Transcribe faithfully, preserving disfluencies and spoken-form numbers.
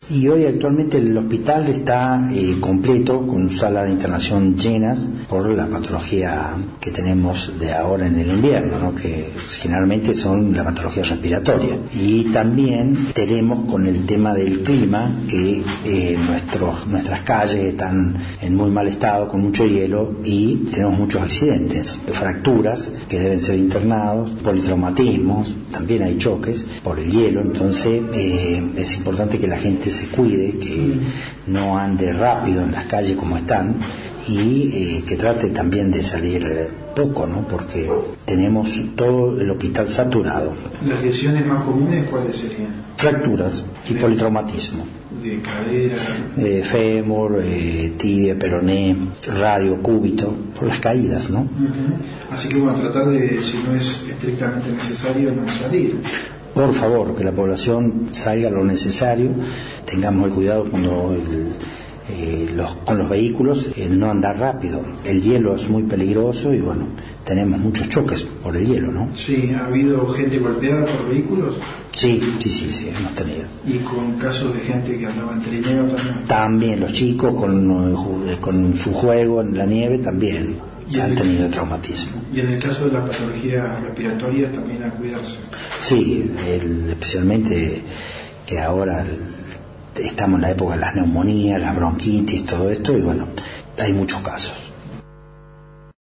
Y hoy actualmente el hospital está eh, completo, con salas de internación llenas por la patología que tenemos de ahora en el invierno, ¿no? Que generalmente son la patología respiratoria. Y también tenemos con el tema del clima, que eh, nuestros, nuestras calles están en muy mal estado, con mucho hielo, y tenemos muchos accidentes, fracturas que deben ser internados, politraumatismos, también hay choques por el hielo. Entonces eh, es importante que la gente se cuide, que no ande rápido en las calles como están, y eh, que trate también de salir poco, ¿no? Porque tenemos todo el hospital saturado. ¿Las lesiones más comunes cuáles serían? Fracturas y de, politraumatismo. De cadera, eh, fémur, eh, tibia, peroné, radio, cúbito, por las caídas, ¿no? Uh-huh. Así que bueno, tratar de, si no es estrictamente necesario, no salir. Por favor, que la población salga lo necesario, tengamos el cuidado cuando el, eh, los, con los vehículos, el no andar rápido. El hielo es muy peligroso y bueno, tenemos muchos choques por el hielo, ¿no? Sí, ¿ha habido gente golpeada por vehículos? Sí, sí, sí, sí, hemos tenido. ¿Y con casos de gente que andaba en trineo también? También, los chicos con, con su juego en la nieve también han tenido traumatismo. ¿Y en el caso de las patologías respiratorias también a cuidarse? Sí, el, especialmente que ahora el, estamos en la época de las neumonías, las bronquitis, todo esto, y bueno, hay muchos casos.